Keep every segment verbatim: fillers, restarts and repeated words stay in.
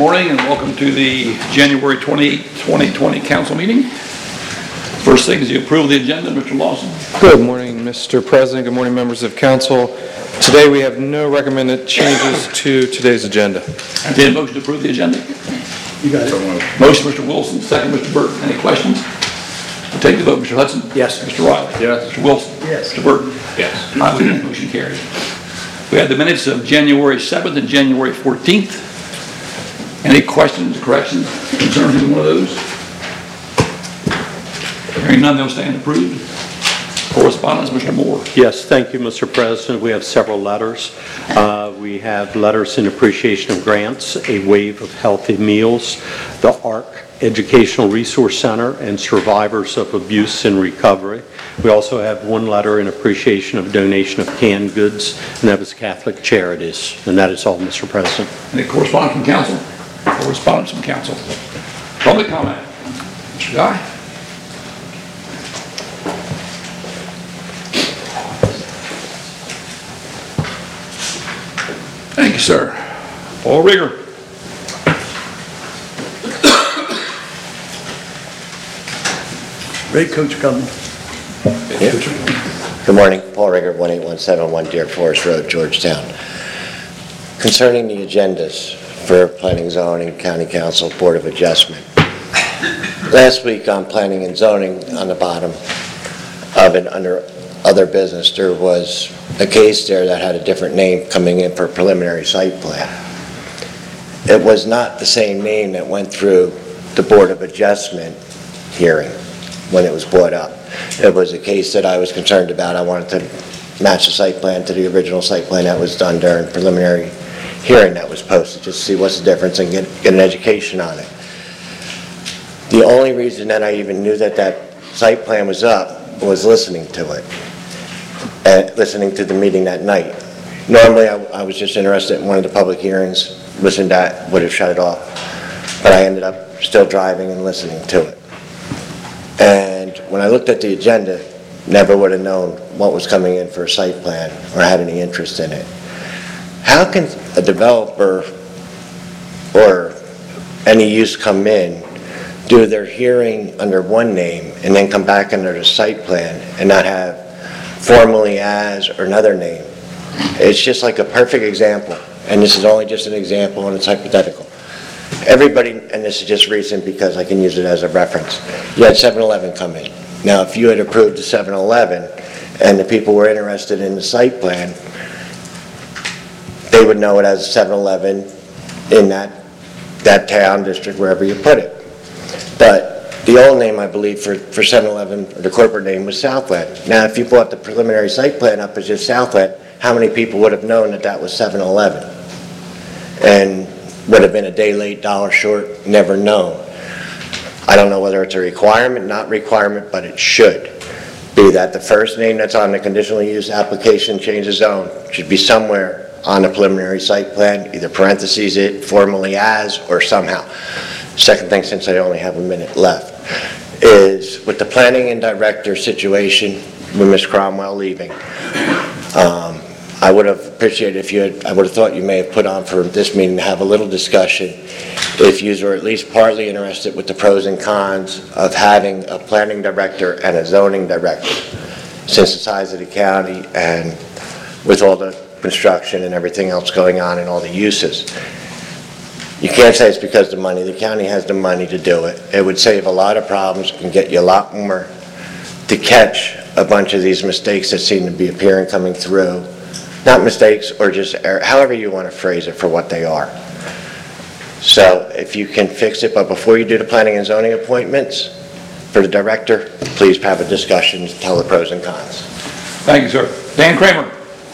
morning and welcome to the January twenty-eighth, twenty twenty council meeting. First thing is the approval of the agenda. Mister Lawson. Good morning, Mister President. Good morning, members of council. Today we have no recommended changes to today's agenda. Entertain a motion to approve the agenda. You got it. Motion, Mister Wilson. Second, Mister Burton. Any questions? We'll take the vote. Mister Hudson? Yes. Mister Riley? Yes. Mister Wilson? Yes. Mister Burton? Yes. I vote yes. Motion carries. We have the minutes of January seventh and January fourteenth. Any questions, corrections, concerns with one of those? Hearing none, they'll stand approved. Correspondence, Mister Moore. Yes, thank you, Mister President. We have several letters. Uh, we have letters in appreciation of grants, a wave of healthy meals, the ARC Educational Resource Center, and survivors of abuse and recovery. We also have one letter in appreciation of donation of canned goods, and that was Catholic Charities. And that is all, Mister President. Any correspondence from council? Correspondence from council. Public comment. Mister Guy. Thank you, sir. Paul Rigger. Great coach coming. Yeah. Good morning, Paul Rigger, one eight one seven one Deer Forest Road, Georgetown. Concerning the agendas for Planning, Zoning, County Council, Board of Adjustment. Last week on Planning and Zoning, on the bottom of it under other business, there was a case there that had a different name coming in for preliminary site plan. It was not the same name that went through the Board of Adjustment hearing when it was brought up. It was a case that I was concerned about. I wanted to match the site plan to the original site plan that was done during preliminary hearing that was posted, just to see what's the difference and get, get an education on it. The only reason that I even knew that that site plan was up was listening to it, and listening to the meeting that night. Normally I, I was just interested in one of the public hearings, listened to that, would have shut it off, but I ended up still driving and listening to it. And when I looked at the agenda, never would have known what was coming in for a site plan or had any interest in it. How can a developer or any use come in, do their hearing under one name, and then come back under the site plan and not have formally as or another name? It's just like a perfect example, and this is only just an example and it's hypothetical. Everybody, and this is just recent because I can use it as a reference, you had seven eleven come in. Now if you had approved the seven eleven and the people were interested in the site plan, they would know it as seven eleven in that that town, district, wherever you put it. But the old name, I believe, for, for seven eleven, or the corporate name, was Southland. Now, if you brought the preliminary site plan up as just Southland, how many people would have known that that was seven eleven? And would have been a day late, dollar short, never known. I don't know whether it's a requirement, not requirement, but it should be that the first name that's on the conditional use application change of zone should be somewhere on the preliminary site plan, either parentheses it, formally as, or somehow. Second thing, since I only have a minute left, is with the planning and director situation with Miz Cromwell leaving, um, I would have appreciated if you had, I would have thought you may have put on for this meeting to have a little discussion if you were at least partly interested with the pros and cons of having a planning director and a zoning director, since the size of the county and with all the construction and everything else going on and all the uses. You can't say it's because of the money. The county has the money to do it. It would save a lot of problems and get you a lot more to catch a bunch of these mistakes that seem to be appearing coming through. Not mistakes, or just error, however you want to phrase it for what they are. So if you can fix it, but before you do the planning and zoning appointments for the director, please have a discussion, tell the pros and cons. Thank you, sir. Dan Kramer.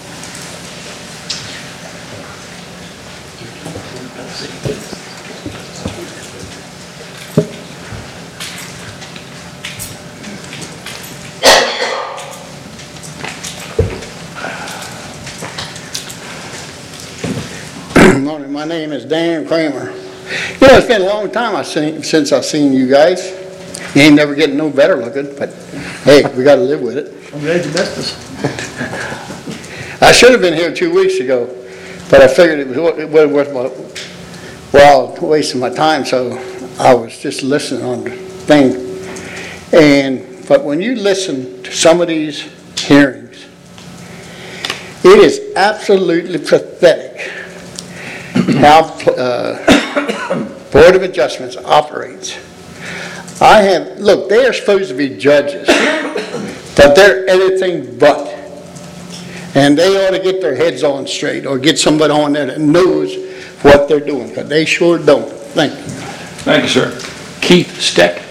Morning. My name is Dan Kramer. You know, it's been a long time I've seen, since I've seen you guys. You ain't never getting no better looking, but hey, we got to live with it. I'm glad you missed us. I should have been here two weeks ago, but I figured it was, it was worth my, well, wasting my time, so I was just listening on the thing. And, but when you listen to some of these hearings, it is absolutely pathetic how uh, Board of Adjustments operates. I have, look, they are supposed to be judges, but they're anything but. And they ought to get their heads on straight, or get somebody on there that knows what they're doing, because they sure don't. Thank you. Thank you, sir. Keith Steck.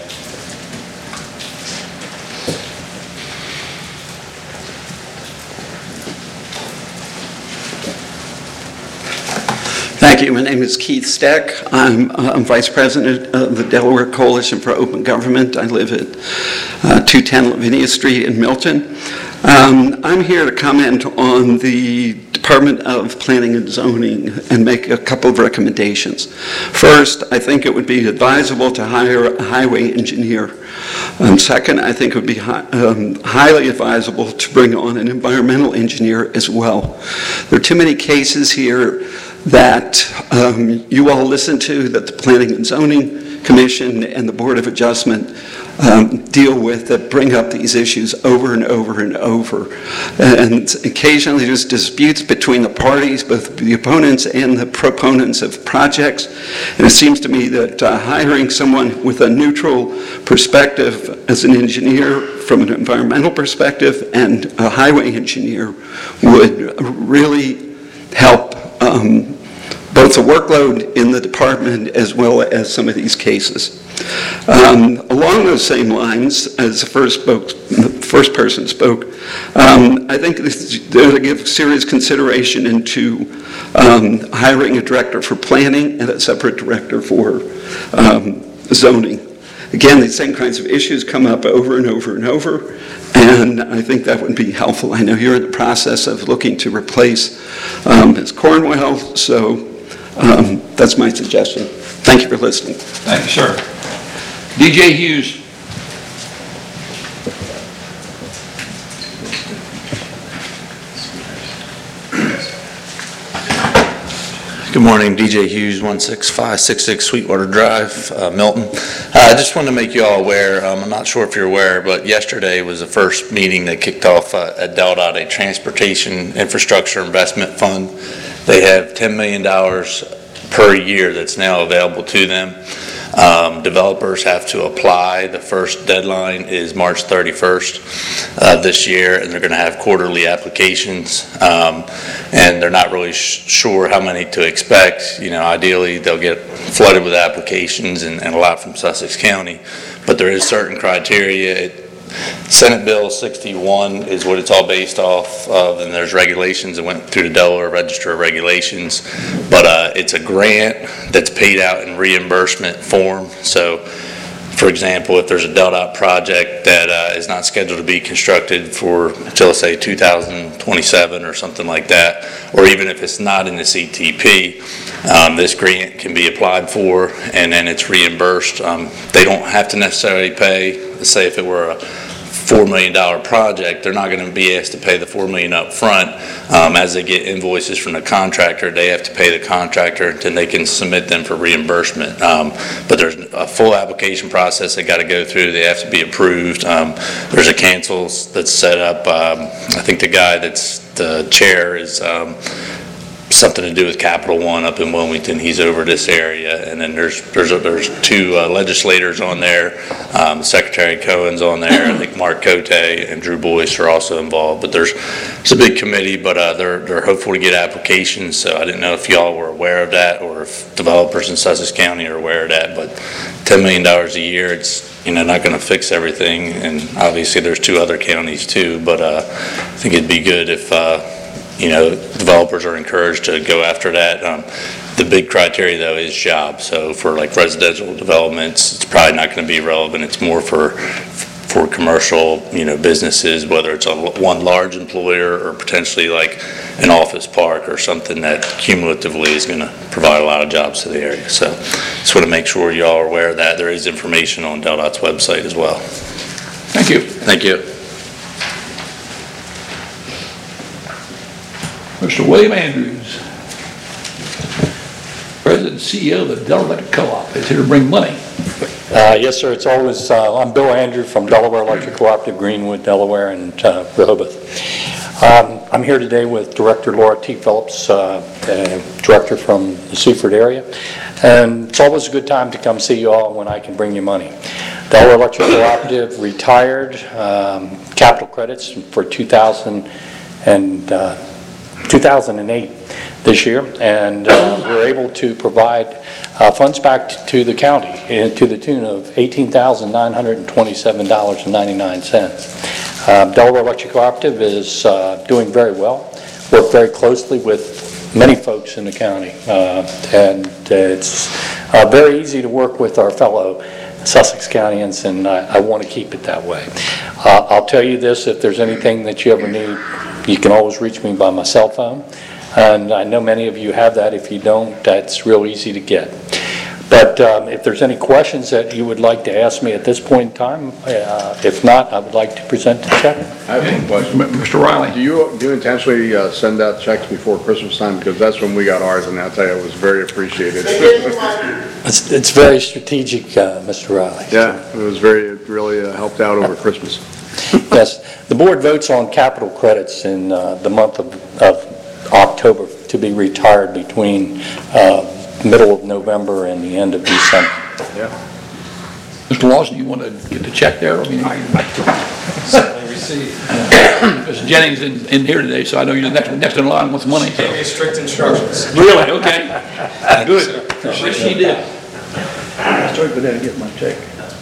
Thank you. My name is Keith Steck. I'm, uh, I'm Vice President of the Delaware Coalition for Open Government. I live at uh, two ten Lavinia Street in Milton. Um, I'm here to comment on the Department of Planning and Zoning and make a couple of recommendations. First, I think it would be advisable to hire a highway engineer. Um, second, I think it would be hi um, highly advisable to bring on an environmental engineer as well. There are too many cases here that um, you all listen to, that the Planning and Zoning Commission and the Board of Adjustment um, deal with, that bring up these issues over and over and over. And occasionally there's disputes between the parties, both the opponents and the proponents of projects. And it seems to me that uh, hiring someone with a neutral perspective as an engineer from an environmental perspective and a highway engineer would really help Um, both the workload in the department as well as some of these cases. Um, along those same lines, as the first, spoke, the first person spoke, um, I think they're to give serious consideration into um, hiring a director for planning and a separate director for um, zoning. Again, these same kinds of issues come up over and over and over, and I think that would be helpful. I know you're in the process of looking to replace um, Miz Cornwell, so um, that's my suggestion. Thank you for listening. Thank you, sir. D J Hughes. Good morning, D J Hughes, one six five six six Sweetwater Drive, uh, Milton. Uh, I just wanted to make you all aware, um, I'm not sure if you're aware, but yesterday was the first meeting that kicked off uh, at DelDOT, a Transportation Infrastructure Investment Fund. They have ten million dollars per year that's now available to them. Um, developers have to apply. The first deadline is March thirty-first uh, this year, and they're going to have quarterly applications. Um, and they're not really sh sure how many to expect. You know, ideally they'll get flooded with applications, and, and a lot from Sussex County. But there is certain criteria. It, Senate Bill sixty-one is what it's all based off of, and there's regulations that went through the Delaware Register of Regulations, but uh, it's a grant that's paid out in reimbursement form. So, for example, if there's a DelDOT project that uh, is not scheduled to be constructed for, let's say, two thousand twenty-seven or something like that, or even if it's not in the C T P, um, this grant can be applied for, and then it's reimbursed. Um, they don't have to necessarily pay. Let's say if it were a four million dollar project, they're not going to be asked to pay the four million dollars up front. Um, as they get invoices from the contractor, they have to pay the contractor, and they can submit them for reimbursement. Um, but there's a full application process they got to go through. They have to be approved. Um, there's a cancel that's set up. Um, I think the guy that's the chair is um, something to do with Capital One up in Wilmington. He's over this area, and then there's there's a, there's two uh, legislators on there. Um, Secretary Cohen's on there. I think Mark Cote and Drew Boyce are also involved. But there's it's a big committee, but uh, they're they're hopeful to get applications. So I didn't know if y'all were aware of that, or if developers in Sussex County are aware of that. But ten million dollars a year, it's you know not going to fix everything, and obviously there's two other counties too. But uh, I think it'd be good if. Uh, You know, developers are encouraged to go after that. Um, the big criteria, though, is jobs. So for like residential developments, it's probably not going to be relevant. It's more for for commercial, you know, businesses, whether it's a one large employer or potentially like an office park or something that cumulatively is going to provide a lot of jobs to the area. So just want to make sure y'all are aware of that. There is information on DelDOT's website as well. Thank you. Thank you. Mister William Andrews, President C E O of the Delaware Electric Co-op, is here to bring money. Uh, Yes, sir. It's always, uh, I'm Bill Andrew from Delaware Electric Cooperative, Greenwood, Delaware, and uh, Rehoboth. Um, I'm here today with Director Laura T. Phillips, uh, uh, Director from the Seaford area. And it's always a good time to come see you all when I can bring you money. Delaware Electric Cooperative retired um, capital credits for two thousand and, uh, two thousand eight this year, and uh, we're able to provide uh, funds back to the county uh, to the tune of eighteen thousand nine hundred twenty-seven dollars and ninety-nine cents. Uh, Delaware Electric Cooperative is uh, doing very well. Work very closely with many folks in the county, uh, and uh, it's uh, very easy to work with our fellow Sussex Countyans, and I, I want to keep it that way. Uh, I'll tell you this, if there's anything that you ever need, you can always reach me by my cell phone, and I know many of you have that. If you don't, that's real easy to get. But um, if there's any questions that you would like to ask me at this point in time, uh, if not, I would like to present the check. I have one question. Mister Riley. Do you, do you intentionally uh, send out checks before Christmas time? Because that's when we got ours, and I'll tell you, it was very appreciated. It's, it's very strategic, uh, Mister Riley. Yeah, it was very, it really uh, helped out over Christmas. Yes, the board votes on capital credits in uh, the month of, of October to be retired between uh, middle of November and the end of December. Yeah. Mister Lawson, you want to get the check there? I mean, Certainly receive. Mister Jennings in, in here today, so I know you're the next, next in line with money. So. Gave me strict instructions. Really? Okay. Good. Yes, she did. I started go down and get my check.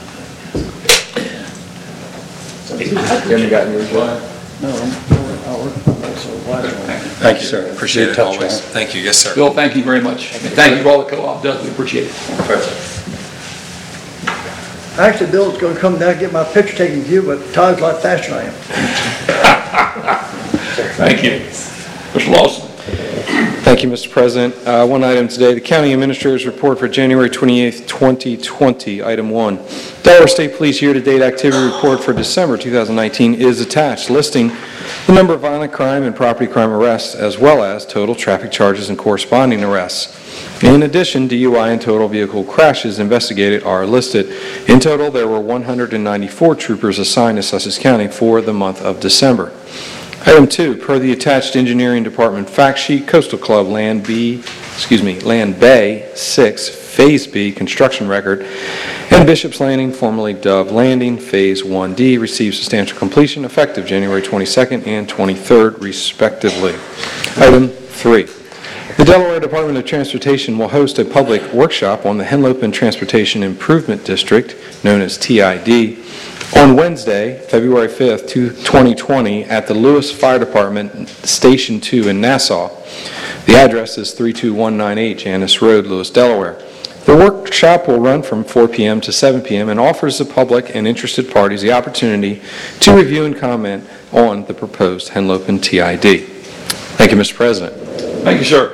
You haven't gotten yours yet? No, I'll work on that, so why don't I? Thank you, sir. Appreciate it Touch always. on Thank you. Yes, sir. Bill, thank you very much. And thank you for all the co-op does. We appreciate it. Actually, Bill's gonna come down and get my picture taken with you, but Todd's a lot faster than I am. Thank you. Mister Lawson. Thank you, Mister President. Uh, One item today, the County Administrator's Report for January twenty-eighth, twenty twenty. Item one, Delaware State Police Year-to-Date Activity Report for December two thousand nineteen is attached, listing the number of violent crime and property crime arrests, as well as total traffic charges and corresponding arrests. In addition, D U I and total vehicle crashes investigated are listed. In total, there were one hundred ninety-four troopers assigned to Sussex County for the month of December. Item two, per the attached Engineering Department fact sheet, Coastal Club Land B, excuse me, Land Bay six, Phase B construction record, and Bishop's Landing, formerly Dove Landing, Phase one D, received substantial completion effective January twenty-second and twenty-third, respectively. Item three. The Delaware Department of Transportation will host a public workshop on the Henlopen Transportation Improvement District, known as T I D, on Wednesday, February fifth, twenty twenty, at the Lewis Fire Department, Station two in Nassau. The address is three two one nine eight Janice Road, Lewis, Delaware. The workshop will run from four p m to seven p m and offers the public and interested parties the opportunity to review and comment on the proposed Henlopen T I D. Thank you, Mister President. Thank you, sir.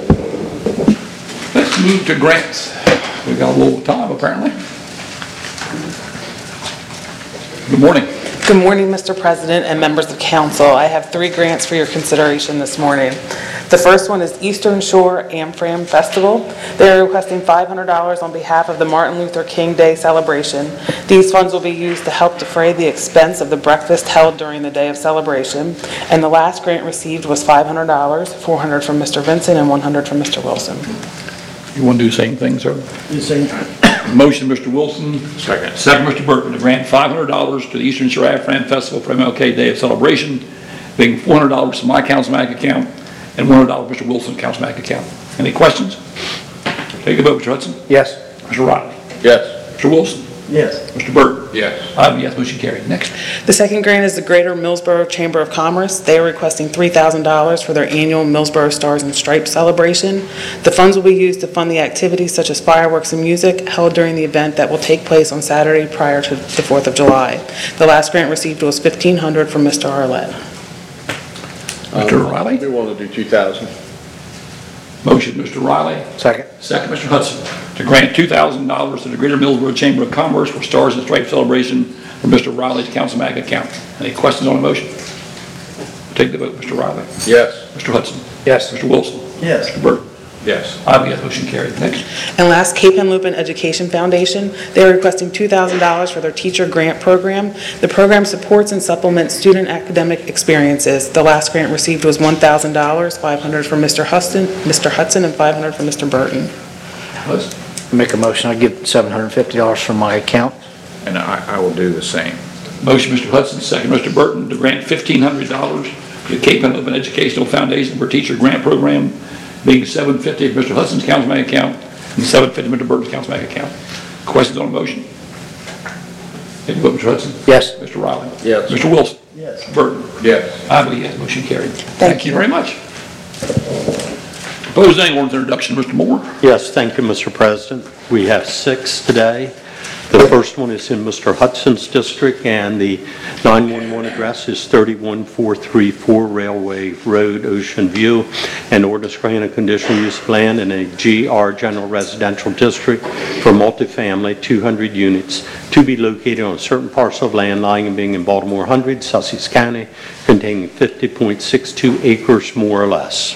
Let's move to grants. We got a little time, apparently. Good morning. Good morning, Mister President and members of council. I have three grants for your consideration this morning. The first one is Eastern Shore Amfram Festival. They are requesting five hundred dollars on behalf of the Martin Luther King Day celebration. These funds will be used to help defray the expense of the breakfast held during the day of celebration. And the last grant received was five hundred dollars, four hundred dollars from Mister Vincent and one hundred dollars from Mister Wilson. You want to do the same thing, sir? The same. Motion, Mister Wilson. Second. Second, Mister Burton, to grant five hundred dollars to the Eastern Shore Amfram Festival for M L K Day of celebration, being four hundred dollars to my council bank account and one hundred dollars Mister Wilson's council bank account. Any questions? Take a vote, Mister Hudson. Yes. Mister Riley. Yes. Mister Wilson. Yes. Mister Burton. Yes. I have a yes, motion carried. Next. The second grant is the Greater Millsboro Chamber of Commerce. They are requesting three thousand dollars for their annual Millsboro Stars and Stripes celebration. The funds will be used to fund the activities such as fireworks and music held during the event that will take place on Saturday prior to the fourth of July. The last grant received was fifteen hundred dollars from Mister Arlett. Mister Riley. We want to do two thousand. Motion, Mister Riley. Second. Second, Mister Hudson, to grant two thousand dollars to the Greater Millsboro Chamber of Commerce for Stars and Stripes celebration for Mister Riley's council bank account. Any questions on the motion? Take the vote, Mister Riley. Yes. Mister Hudson. Yes. Mister Wilson. Yes. Mister Burton. Yes. I vote yes, motion carried. Next. And last, Cape and Lupin Education Foundation. They are requesting two thousand dollars for their teacher grant program. The program supports and supplements student academic experiences. The last grant received was one thousand dollars, five hundred dollars from Mister Hudson, Mister Hudson, and five hundred dollars from Mister Burton. Liz? Make a motion, I give seven hundred fifty dollars from my account. And I, I will do the same. Motion, Mister Hudson, second, Mister Burton, to grant fifteen hundred dollars to Cape and Lupin Educational Foundation for teacher grant program, being seven hundred fifty dollars from Mister Hudson's council bank account and seven hundred fifty dollars from Mister Burton's council bank account. Questions on the motion? Take the vote, Mister Hudson. Yes. Mister Riley. Yes. Mister Wilson. Yes. Burton. Yes. I vote yes, motion carried. Thank you you. very much. Proposed zoning ordinance introduction, Mister Moore. Yes, thank you, Mister President. We have six today. The first one is in Mister Hudson's district, and the nine one one address is thirty-one four thirty-four Railway Road, Ocean View, and ordinance granting a conditional use of land in a G R General Residential District for multifamily, two hundred units, to be located on a certain parcel of land lying and being in Baltimore one hundred, Sussex County, containing fifty point six two acres more or less.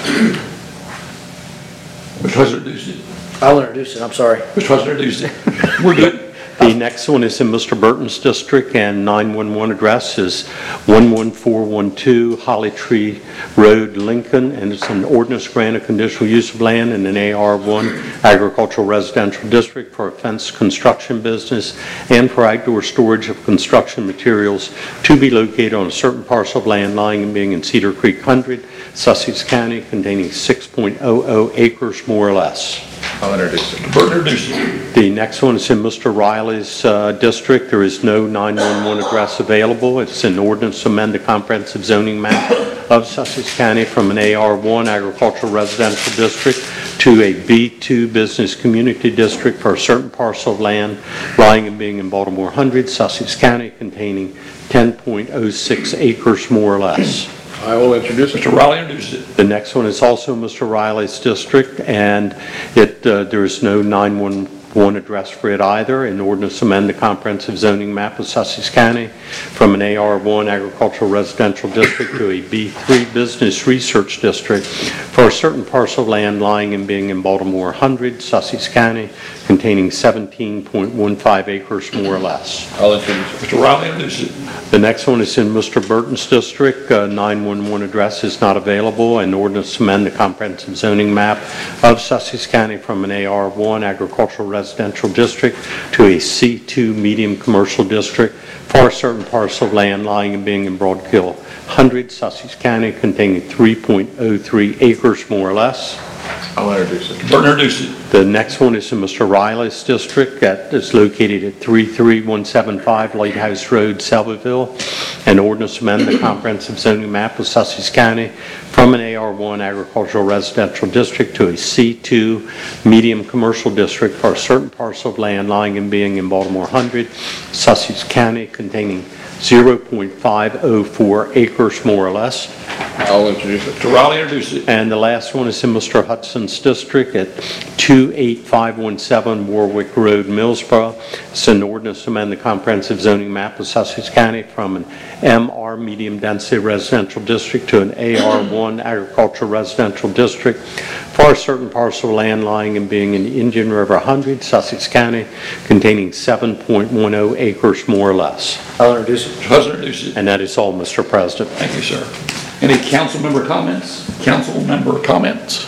Mister Hudson introduced it. I'll introduce it, I'm sorry. Mister Hudson introduced it. We're good. The next one is in Mister Burton's district, and nine one one address is one one four one two Holly Tree Road, Lincoln, and it's an ordinance grant of conditional use of land in an A R one agricultural residential district for a fenced construction business and for outdoor storage of construction materials to be located on a certain parcel of land lying and being in Cedar Creek one hundred, Sussex County, containing six point zero zero acres more or less. I'll introduce it. Burton introduced it. The next one is in Mister Riley's uh, district. There is no nine one one address available. It's an ordinance to amend the comprehensive zoning map of Sussex County from an A R one agricultural residential district to a B two business community district for a certain parcel of land lying and being in Baltimore one hundred, Sussex County, containing ten point zero six acres more or less. I will introduce it. Mister Riley introduced it. The next one is also Mister Riley's district, and it uh, there is no nine one one address for it either. An ordinance to amend the comprehensive zoning map of Sussex County from an A R one agricultural residential district to a B three business research district for a certain parcel of land lying and being in Baltimore one hundred, Sussex County, containing seventeen point one five acres more or less. I'll introduce it. Mister Riley introduced it. The next one is in Mister Burton's district. Uh, nine one one address is not available. An ordinance to amend the comprehensive zoning map of Sussex County from an A R one agricultural residential district to a C two medium commercial district for a certain parcel of land lying and being in Broadkill one hundred, Sussex County, containing three point zero three acres more or less. I'll introduce it. Burton introduced it. The next one is in Mister Riley's district. That is located at three three one seven five Lighthouse Road, Selbyville. An ordinance to amend the comprehensive zoning map of Sussex County from an A R one agricultural residential district to a C two medium commercial district for a certain parcel of land lying and being in Baltimore one hundred, Sussex County, containing zero point five zero four acres more or less. I'll introduce it. Mister Riley introduced it. And the last one is in Mister Hudson's district at two eight five one seven Warwick Road, Millsboro. It's an ordinance to amend the comprehensive zoning map of Sussex County from an M R medium density residential district to an A R one agricultural residential district for a certain parcel of land lying and being in Indian River one hundred, Sussex County, containing seven point one zero acres more or less. I'll introduce it. Mister Hudson introduced it. And that is all, Mister President. Thank you, sir. Any council member comments? Council member comments?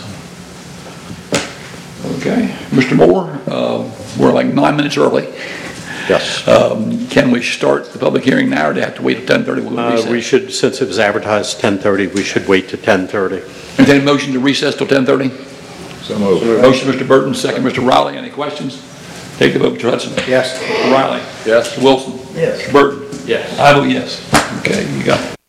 Okay. Mister Moore, uh, we're like nine minutes early. Yes. Um, Can we start the public hearing now, or do you have to wait till ten thirty? Uh, we should, since it was advertised ten thirty, we should wait to ten thirty. Entertain a motion to recess till ten thirty? So moved. Motion, Mister Burton, second, Mister Riley. Any questions? Take the vote, Mister Hudson. Yes. Mister Riley. Yes. Mister Wilson. Yes. Mister Burton. Yes. I vote yes. Okay, you got it.